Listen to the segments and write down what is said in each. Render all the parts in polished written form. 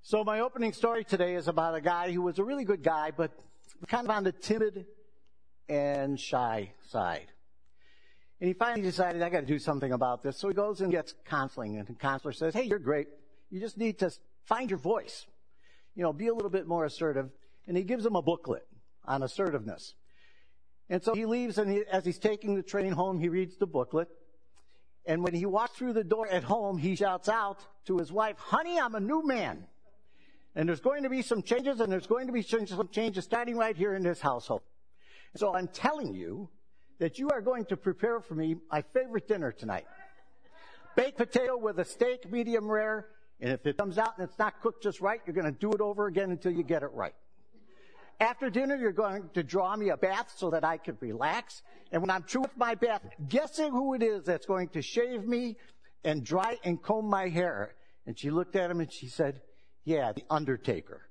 So my opening story today is about a guy who was a really good guy, but kind of on the timid and shy side. And he finally decided, I got to do something about this. So he goes and gets counseling, and the counselor says, hey, you're great. You just need to find your voice. Be a little bit more assertive. And he gives him a booklet on assertiveness. And so he leaves, and as he's taking the train home, he reads the booklet. And when he walks through the door at home, he shouts out to his wife, honey, I'm a new man. And there's going to be some changes, and there's going to be some changes starting right here in this household. So I'm telling you that you are going to prepare for me my favorite dinner tonight. Baked potato with a steak, medium rare, and if it comes out and it's not cooked just right, you're going to do it over again until you get it right. After dinner, you're going to draw me a bath so that I can relax. And when I'm through with my bath, guess who it is that's going to shave me and dry and comb my hair? And she looked at him and she said, yeah, the Undertaker.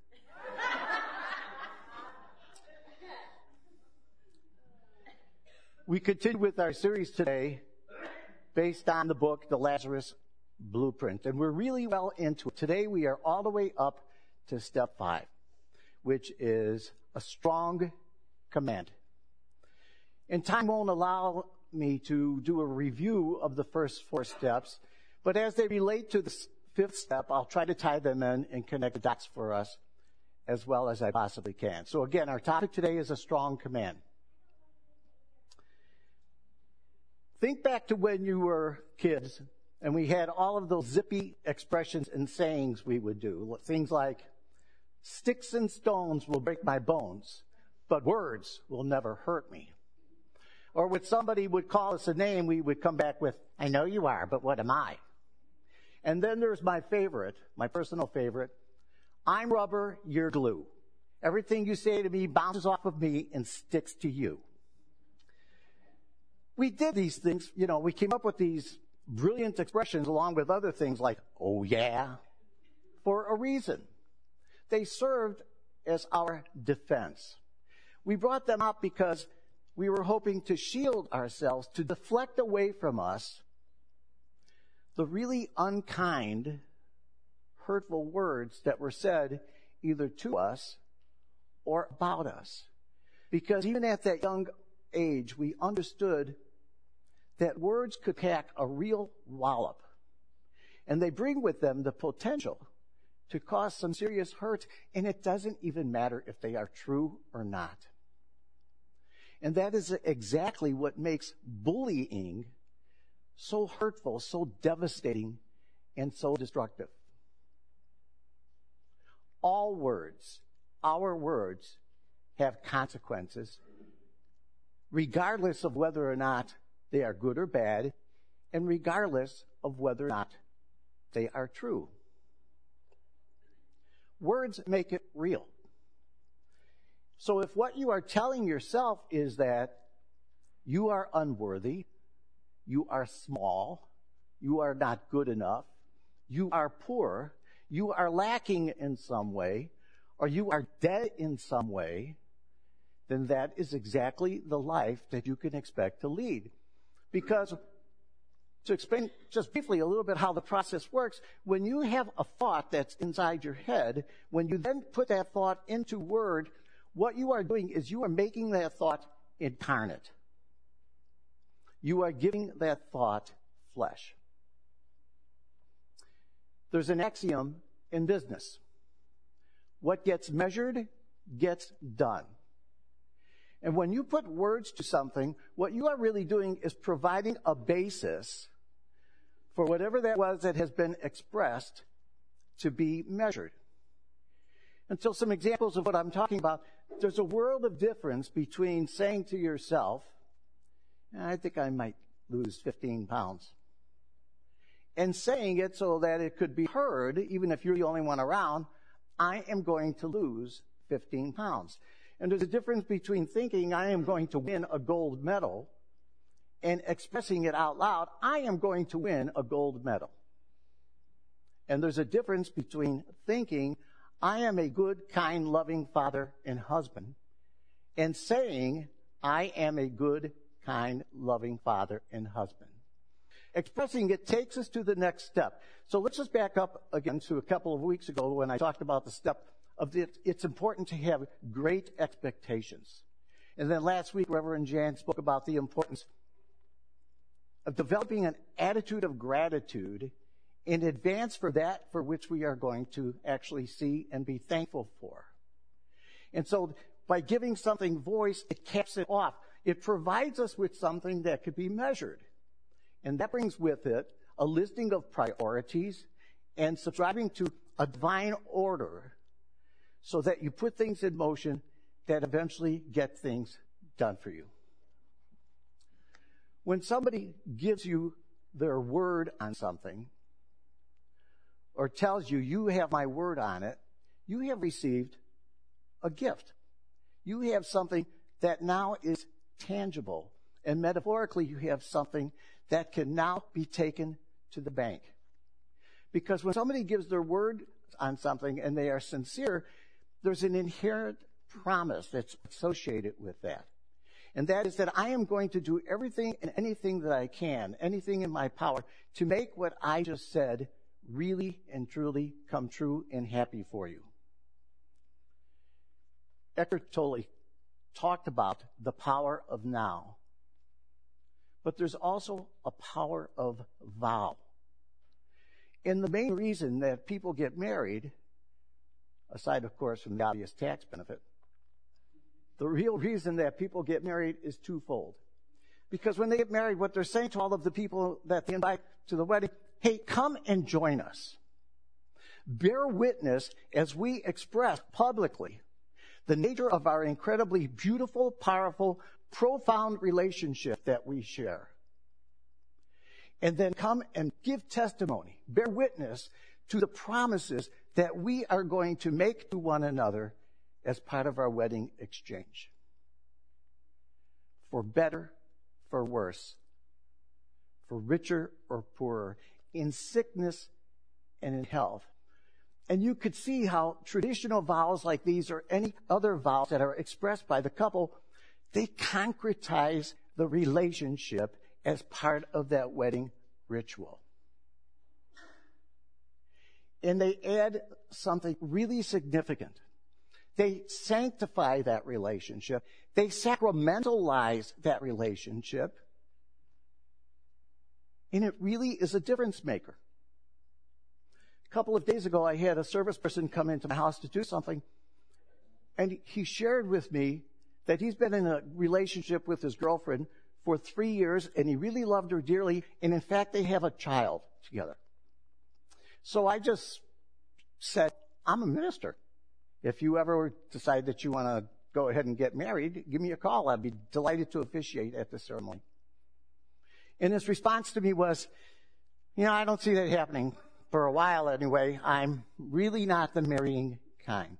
We continue with our series today based on the book, The Lazarus Blueprint. And we're really well into it. Today we are all the way up to step 5, which is a strong command. And time won't allow me to do a review of the first 4 steps, but as they relate to the 5th step, I'll try to tie them in and connect the dots for us as well as I possibly can. So again, our topic today is a strong command. Think back to when you were kids and we had all of those zippy expressions and sayings we would do. Things like, sticks and stones will break my bones, but words will never hurt me. Or when somebody would call us a name, we would come back with, I know you are, but what am I? And then there's my favorite, my personal favorite. I'm rubber, you're glue. Everything you say to me bounces off of me and sticks to you. We did these things, we came up with these brilliant expressions along with other things like, oh yeah, for a reason. They served as our defense. We brought them up because we were hoping to shield ourselves, to deflect away from us the really unkind, hurtful words that were said either to us or about us. Because even at that young age, we understood that words could pack a real wallop. And they bring with them the potential to cause some serious hurt, and it doesn't even matter if they are true or not. And that is exactly what makes bullying so hurtful, so devastating, and so destructive. All words, our words, have consequences, regardless of whether or not they are good or bad, and regardless of whether or not they are true. Words make it real. So if what you are telling yourself is that you are unworthy, you are small, you are not good enough, you are poor, you are lacking in some way, or you are dead in some way, then that is exactly the life that you can expect to lead. Because, to explain just briefly a little bit how the process works, when you have a thought that's inside your head, when you then put that thought into word, what you are doing is you are making that thought incarnate. You are giving that thought flesh. There's an axiom in business. What gets measured gets done. And when you put words to something, what you are really doing is providing a basis for whatever that was that has been expressed to be measured. And so some examples of what I'm talking about, there's a world of difference between saying to yourself, I think I might lose 15 pounds. And saying it so that it could be heard, even if you're the only one around, I am going to lose 15 pounds. And there's a difference between thinking I am going to win a gold medal and expressing it out loud, I am going to win a gold medal. And there's a difference between thinking I am a good, kind, loving father and husband and saying I am a good, kind, loving father and husband. Expressing it takes us to the next step. So let's just back up again to a couple of weeks ago when I talked about the step of it's important to have great expectations. And then last week, Reverend Jan spoke about the importance of developing an attitude of gratitude in advance for that for which we are going to actually see and be thankful for. And so by giving something voice, it caps it off. It provides us with something that could be measured. And that brings with it a listing of priorities and subscribing to a divine order so that you put things in motion that eventually get things done for you. When somebody gives you their word on something or tells you, you have my word on it, you have received a gift. You have something that now is tangible. And metaphorically, you have something that can now be taken to the bank. Because when somebody gives their word on something and they are sincere, there's an inherent promise that's associated with that. And that is that I am going to do everything and anything that I can, anything in my power, to make what I just said really and truly come true and happy for you. Eckhart Tolle talked about the power of now. But there's also a power of vow. And the main reason that people get married, aside, of course, from the obvious tax benefit, the real reason that people get married is twofold. Because when they get married, what they're saying to all of the people that they invite to the wedding, hey, come and join us. Bear witness as we express publicly the nature of our incredibly beautiful, powerful, profound relationship that we share. And then come and give testimony, bear witness to the promises that we are going to make to one another as part of our wedding exchange. For better, for worse, for richer or poorer, in sickness and in health. And you could see how traditional vows like these or any other vows that are expressed by the couple, they concretize the relationship as part of that wedding ritual. And they add something really significant. They sanctify that relationship. They sacramentalize that relationship. And it really is a difference maker. A couple of days ago, I had a service person come into my house to do something. And he shared with me that he's been in a relationship with his girlfriend for 3 years, and he really loved her dearly. And in fact, they have a child together. So I just said, I'm a minister. If you ever decide that you want to go ahead and get married, give me a call. I'd be delighted to officiate at the ceremony. And his response to me was, I don't see that happening for a while anyway. I'm really not the marrying kind.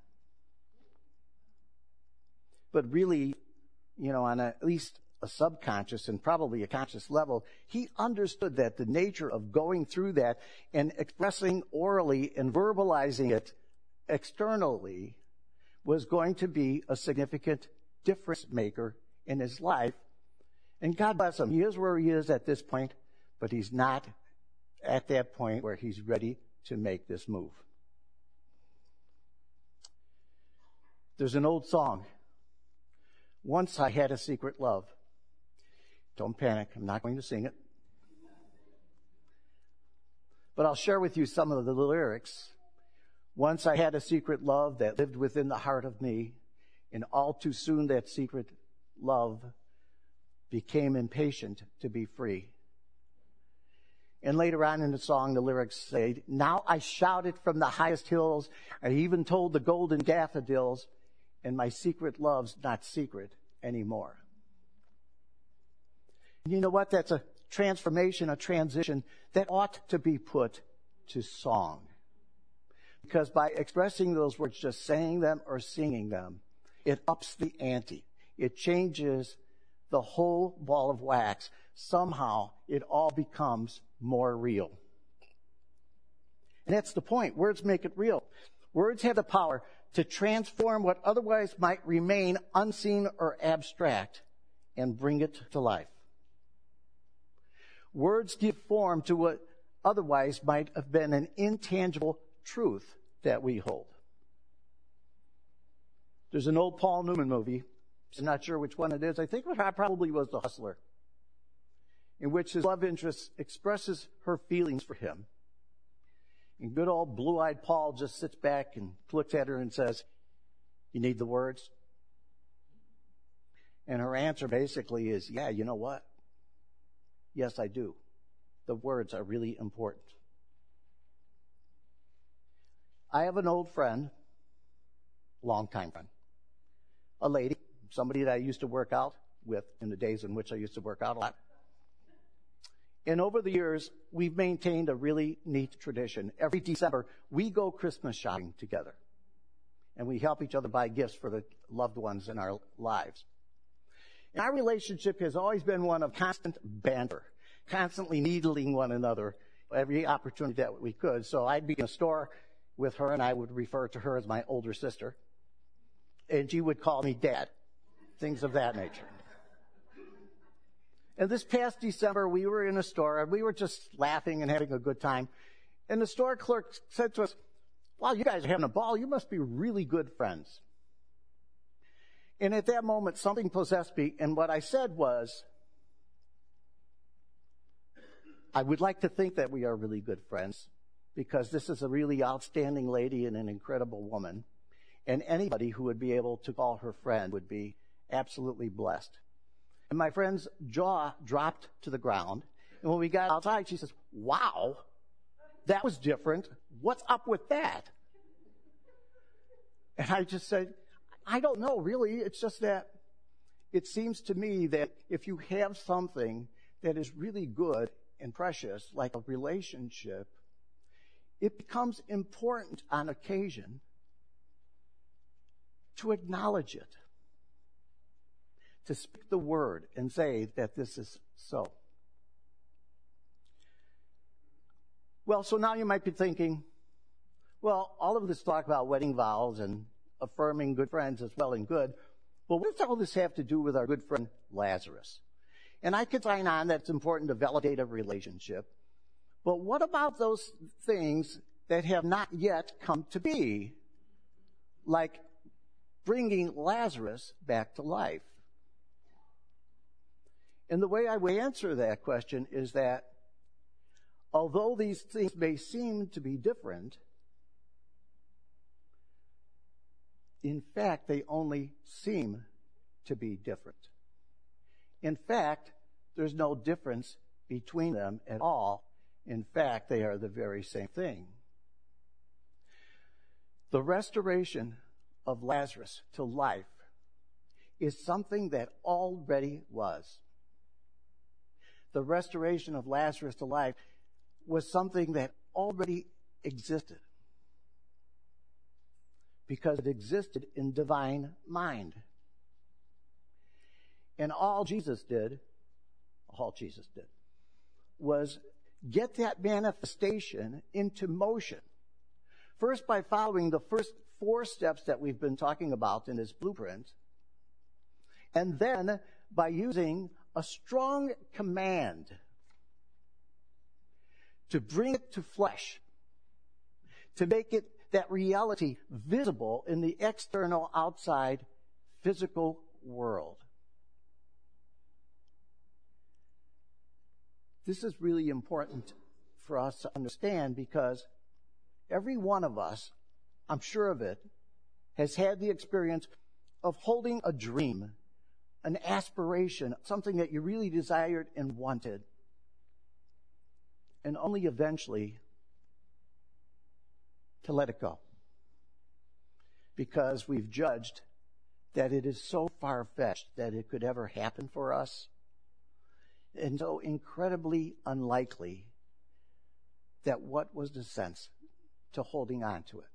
But really, on at least a subconscious and probably a conscious level, he understood that the nature of going through that and expressing orally and verbalizing it externally was going to be a significant difference maker in his life. And God bless him. He is where he is at this point, but he's not at that point where he's ready to make this move. There's an old song. Once I had a secret love. Don't panic. I'm not going to sing it. But I'll share with you some of the lyrics. Once I had a secret love that lived within the heart of me, and all too soon that secret love became impatient to be free. And later on in the song, the lyrics say, now I shouted from the highest hills, I even told the golden daffodils, and my secret love's not secret anymore. And you know what? That's a transformation, a transition that ought to be put to song. Because by expressing those words, just saying them or singing them, it ups the ante. It changes the whole ball of wax. Somehow, it all becomes more real. And that's the point. Words make it real. Words have the power to transform what otherwise might remain unseen or abstract and bring it to life. Words give form to what otherwise might have been an intangible truth that we hold. There's an old Paul Newman movie. I'm not sure which one it is. I think it probably was The Hustler, in which his love interest expresses her feelings for him. And good old blue-eyed Paul just sits back and looks at her and says, "You need the words?" And her answer basically is, "Yeah, you know what? Yes, I do. The words are really important." I have an old friend, longtime friend, a lady, somebody that I used to work out with in the days in which I used to work out a lot. And over the years, we've maintained a really neat tradition. Every December, we go Christmas shopping together. And we help each other buy gifts for the loved ones in our lives. And our relationship has always been one of constant banter, constantly needling one another every opportunity that we could. So I'd be in a store with her, and I would refer to her as my older sister. And she would call me Dad, things of that nature. And this past December, we were in a store, and we were just laughing and having a good time. And the store clerk said to us, "Wow, you guys are having a ball. You must be really good friends." And at that moment, something possessed me, and what I said was, "I would like to think that we are really good friends, because this is a really outstanding lady and an incredible woman, and anybody who would be able to call her friend would be absolutely blessed." And my friend's jaw dropped to the ground. And when we got outside, she says, "Wow, that was different. What's up with that?" And I just said, "I don't know, really. It's just that it seems to me that if you have something that is really good and precious, like a relationship, it becomes important on occasion to acknowledge it, to speak the word and say that this is so." Well, so now you might be thinking, well, all of this talk about wedding vows and affirming good friends is well and good, but what does all this have to do with our good friend Lazarus? And I could sign on that it's important to validate a relationship, but what about those things that have not yet come to be, like bringing Lazarus back to life? And the way I would answer that question is that although these things may seem to be different, in fact, they only seem to be different. In fact, there's no difference between them at all. In fact, they are the very same thing. The restoration of Lazarus to life is something that already was. The restoration of Lazarus to life was something that already existed, because it existed in divine mind. And all Jesus did was get that manifestation into motion. First, by following the first 4 steps that we've been talking about in his blueprint, and then by using a strong command to bring it to flesh, to make it, that reality, visible in the external, outside, physical world. This is really important for us to understand, because every one of us, I'm sure of it, has had the experience of holding a dream, an aspiration, something that you really desired and wanted, and only eventually to let it go, because we've judged that it is so far-fetched that it could ever happen for us, and so incredibly unlikely that what was the sense to holding on to it?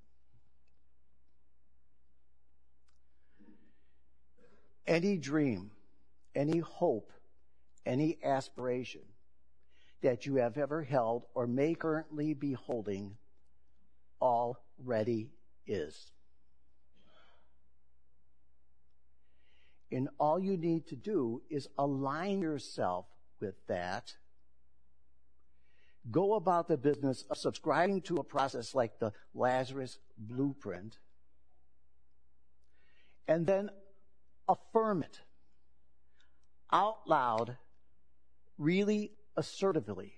Any dream, any hope, any aspiration that you have ever held or may currently be holding already is. And all you need to do is align yourself with that go about the business of subscribing to a process like the Lazarus blueprint, and then affirm it out loud, really assertively.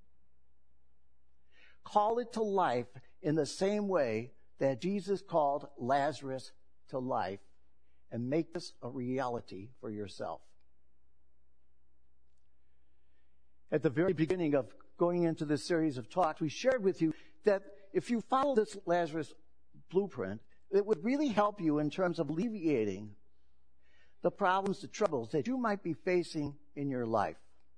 Call it to life in the same way that Jesus called Lazarus to life, and make this a reality for yourself. At the very beginning of going into this series of talks, we shared with you that if you follow this Lazarus blueprint, it would really help you in terms of alleviating the problems, the troubles that you might be facing in your life.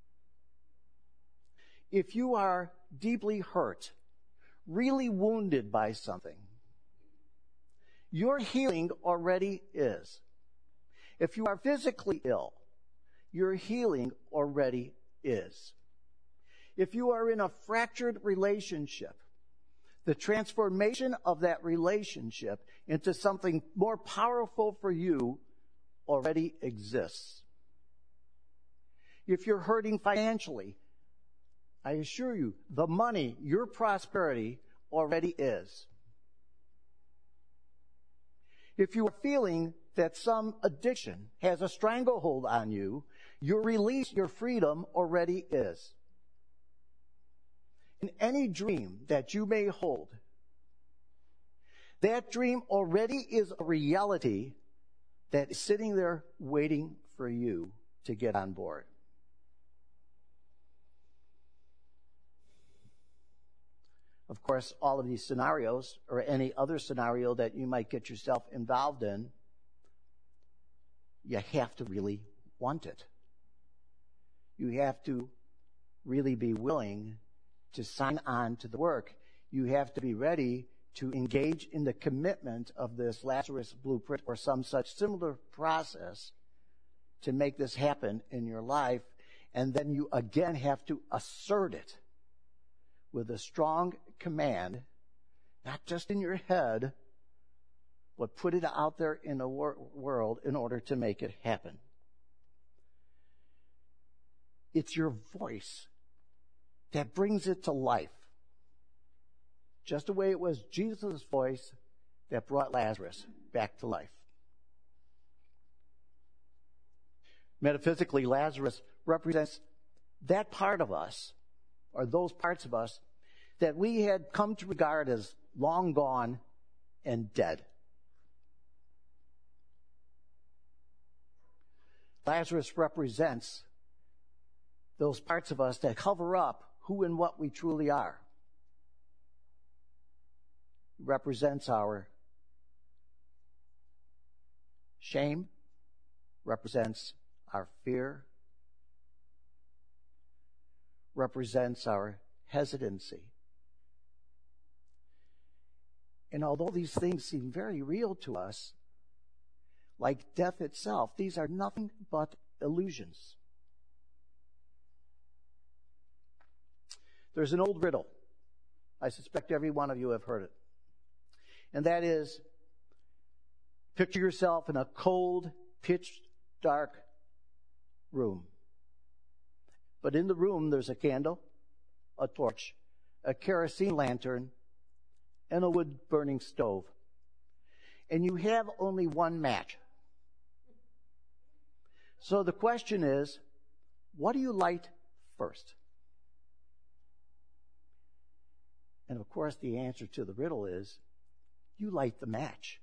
If you are deeply hurt, really wounded by something, your healing already is. If you are physically ill, your healing already is. If you are in a fractured relationship, the transformation of that relationship into something more powerful for you already exists. If you're hurting financially, I assure you, the money, your prosperity already is. If you are feeling that some addiction has a stranglehold on you, your release, your freedom already is. In any dream that you may hold, that dream already is a reality that is sitting there waiting for you to get on board. Of course, all of these scenarios, or any other scenario that you might get yourself involved in, you have to really want it. You have to really be willing to sign on to the work. You have to be ready to engage in the commitment of this Lazarus blueprint or some such similar process to make this happen in your life. And then you again have to assert it with a strong command, not just in your head, but put it out there in the world in order to make it happen. It's your voice that brings it to life. Just the way it was Jesus' voice that brought Lazarus back to life. Metaphysically, Lazarus represents that part of us, or those parts of us, that we had come to regard as long gone and dead. Lazarus represents those parts of us that cover up who and what we truly are. It represents our shame, represents our fear, represents our hesitancy. And although these things seem very real to us, like death itself, these are nothing but illusions. There's an old riddle. I suspect every one of you have heard it. And that is, picture yourself in a cold, pitch dark room. But in the room, there's a candle, a torch, a kerosene lantern, and a wood-burning stove. And you have only one match. So the question is, what do you light first? And of course, the answer to the riddle is, you light the match.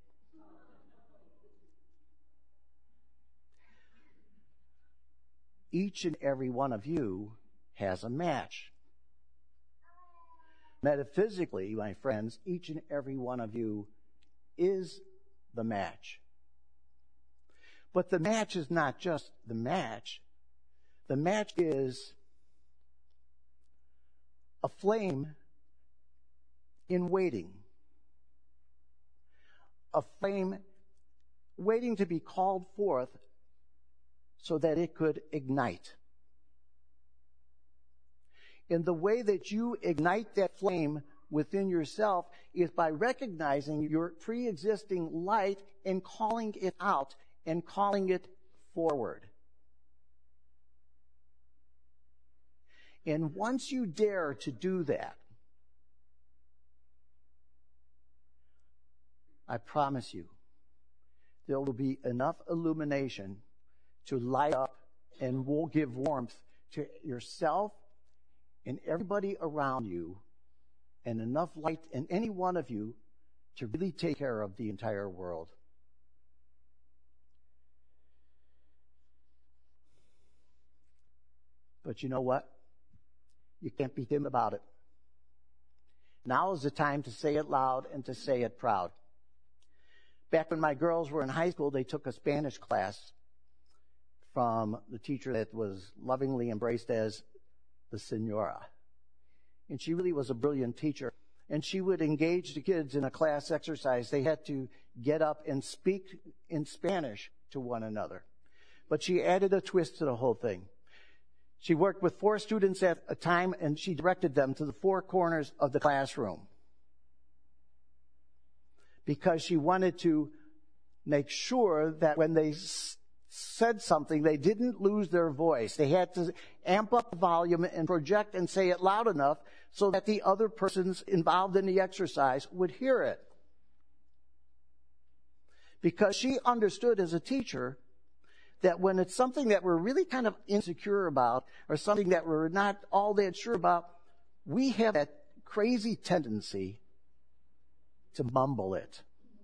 Each and every one of you has a match. Metaphysically, my friends, each and every one of you is the match. But the match is not just the match. The match is a flame in waiting. A flame waiting to be called forth so that it could ignite. And the way that you ignite that flame within yourself is by recognizing your pre-existing light and calling it out and calling it forward. And once you dare to do that, I promise you, there will be enough illumination to light up and will give warmth to yourself and everybody around you, and enough light in any one of you to really take care of the entire world. But you know what? You can't be dim about it. Now is the time to say it loud and to say it proud. Back when my girls were in high school, they took a Spanish class from the teacher that was lovingly embraced as the Senora. And she really was a brilliant teacher. And she would engage the kids in a class exercise. They had to get up and speak in Spanish to one another. But she added a twist to the whole thing. She worked with 4 students at a time, and she directed them to the 4 corners of the classroom, because she wanted to make sure that when they said something, they didn't lose their voice. They had to amp up the volume and project and say it loud enough so that the other persons involved in the exercise would hear it. Because she understood as a teacher that when it's something that we're really kind of insecure about, or something that we're not all that sure about, we have that crazy tendency to mumble it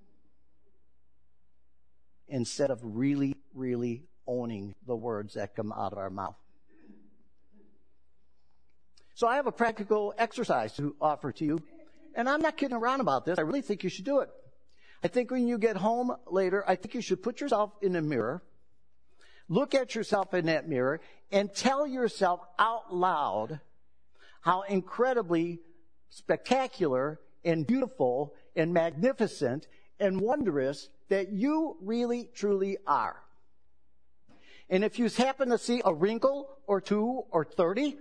instead of really, really owning the words that come out of our mouth. So I have a practical exercise to offer to you, and I'm not kidding around about this. I really think you should do it. I think when you get home later, I think you should put yourself in a mirror, look at yourself in that mirror, and tell yourself out loud how incredibly spectacular and beautiful and magnificent and wondrous that you really, truly are. And if you happen to see a wrinkle or 2 or 30,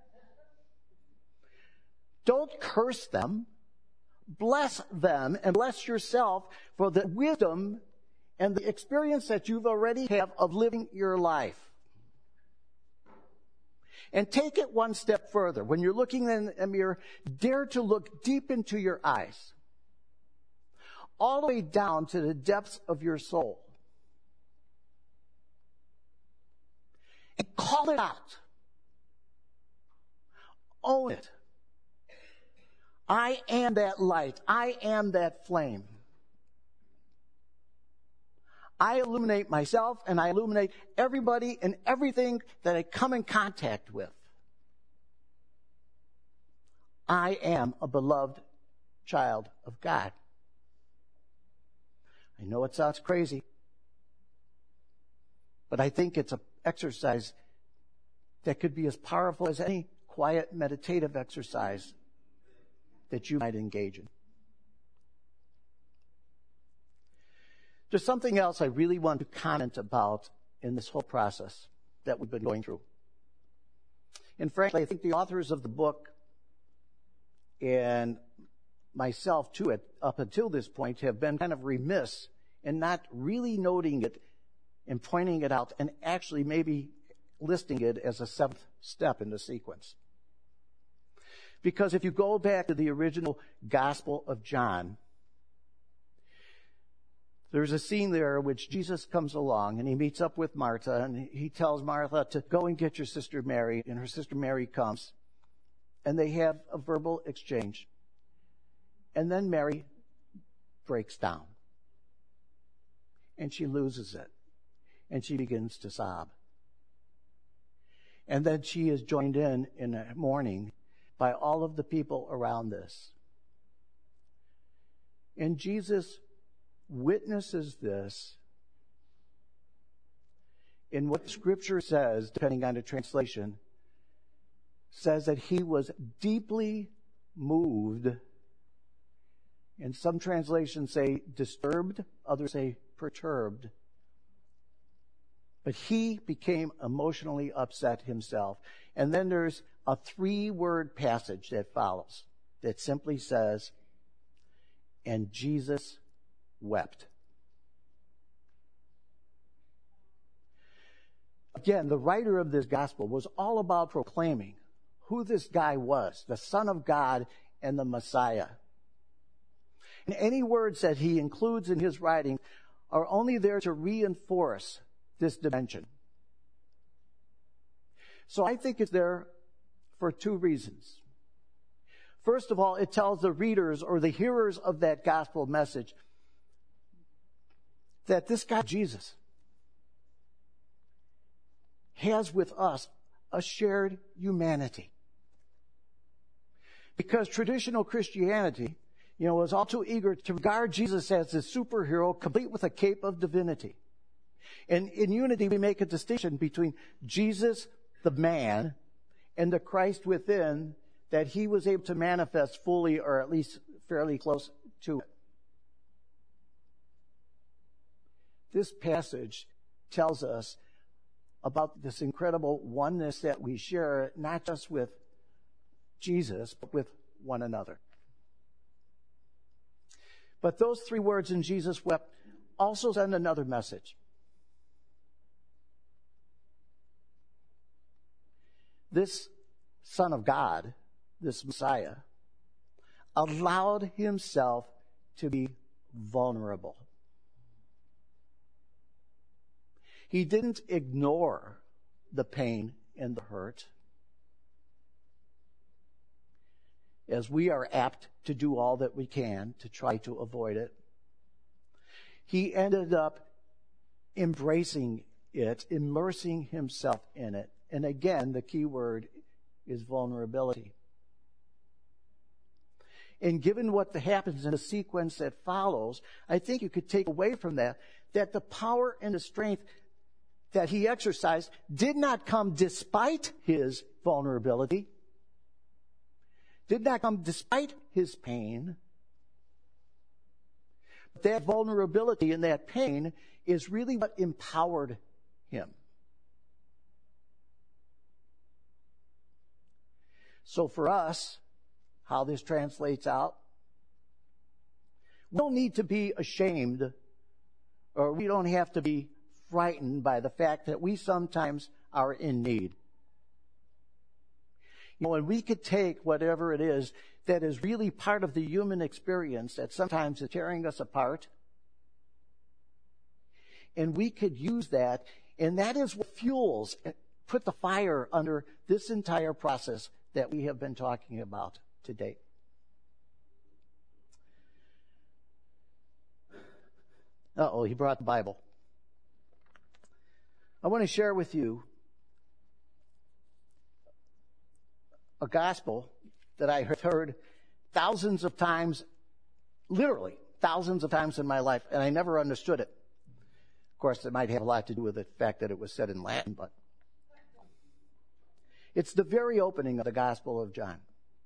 don't curse them. Bless them and bless yourself for the wisdom and the experience that you've already have of living your life. And take it one step further. When you're looking in a mirror, dare to look deep into your eyes, all the way down to the depths of your soul, and call it out. Own it. I am that light. I am that flame. I illuminate myself, and I illuminate everybody and everything that I come in contact with. I am a beloved child of God. I know it sounds crazy, but I think it's an exercise that could be as powerful as any quiet meditative exercise that you might engage in. There's something else I really want to comment about in this whole process that we've been going through. And frankly, I think the authors of the book and myself too, up until this point, have been kind of remiss in not really noting it and pointing it out and actually maybe listing it as a 7th step in the sequence. Because if you go back to the original Gospel of John, there's a scene there in which Jesus comes along and he meets up with Martha, and he tells Martha to go and get your sister Mary, and her sister Mary comes, and they have a verbal exchange. And then Mary breaks down, and she loses it, and she begins to sob. And then she is joined in mourning by all of the people around this. And Jesus witnesses this in what Scripture says, depending on the translation, says that he was deeply moved. And some translations say disturbed, others say perturbed. But he became emotionally upset himself. And then there's a 3-word passage that follows that simply says, and Jesus wept. Again, the writer of this gospel was all about proclaiming who this guy was, the Son of God and the Messiah. And any words that he includes in his writing are only there to reinforce this dimension. So I think it's there for two reasons. First of all, it tells the readers or the hearers of that gospel message that this guy, Jesus, has with us a shared humanity. Because traditional Christianity, was all too eager to regard Jesus as a superhero complete with a cape of divinity. And in unity, we make a distinction between Jesus, the man, and the Christ within that he was able to manifest fully, or at least fairly close to it. This passage tells us about this incredible oneness that we share, not just with Jesus, but with one another. But those three words, "and Jesus wept," also send another message. This Son of God, this Messiah, allowed himself to be vulnerable. He didn't ignore the pain and the hurt, as we are apt to do all that we can to try to avoid it. He ended up embracing it, immersing himself in it. And again, the key word is vulnerability. And given what happens in the sequence that follows, I think you could take away from that the power and the strength that he exercised did not come despite his vulnerability, did not come despite his pain. That vulnerability and that pain is really what empowered him. So for us, how this translates out, we don't need to be ashamed, or we don't have to be frightened by the fact that we sometimes are in need. And we could take whatever it is that is really part of the human experience that sometimes is tearing us apart, and we could use that, and that is what fuels, put the fire under this entire process that we have been talking about to date. He brought the Bible. I want to share with you a gospel that I have heard thousands of times, literally thousands of times in my life, and I never understood it. Of course, it might have a lot to do with the fact that it was said in Latin, but it's the very opening of the Gospel of John.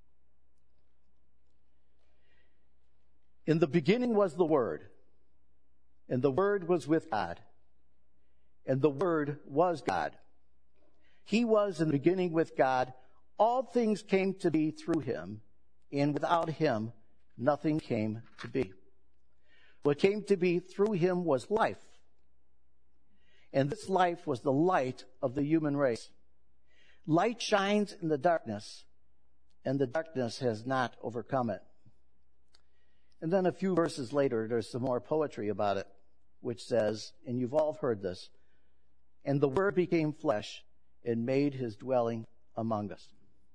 In the beginning was the Word, and the Word was with God, and the Word was God. He was in the beginning with God. All things came to be through him, and without him, nothing came to be. What came to be through him was life, and this life was the light of the human race. Light shines in the darkness, and the darkness has not overcome it. And then a few verses later, there's some more poetry about it, which says, and you've all heard this, "And the Word became flesh and made his dwelling among us."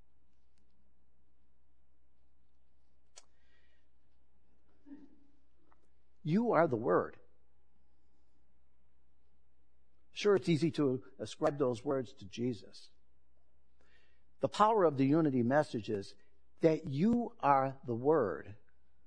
You are the Word. Sure, it's easy to ascribe those words to Jesus. The power of the unity message is that you are the Word.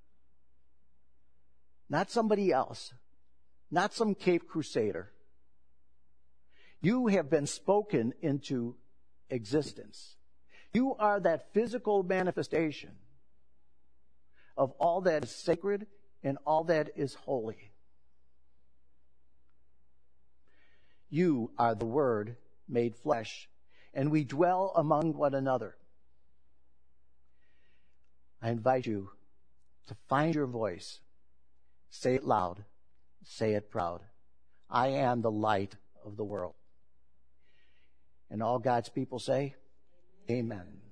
Not somebody else. Not some Cape Crusader. You have been spoken into existence. You are that physical manifestation of all that is sacred and all that is holy. You are the Word made flesh, and we dwell among one another. I invite you to find your voice. Say it loud. Say it proud. I am the light of the world. And all God's people say, Amen.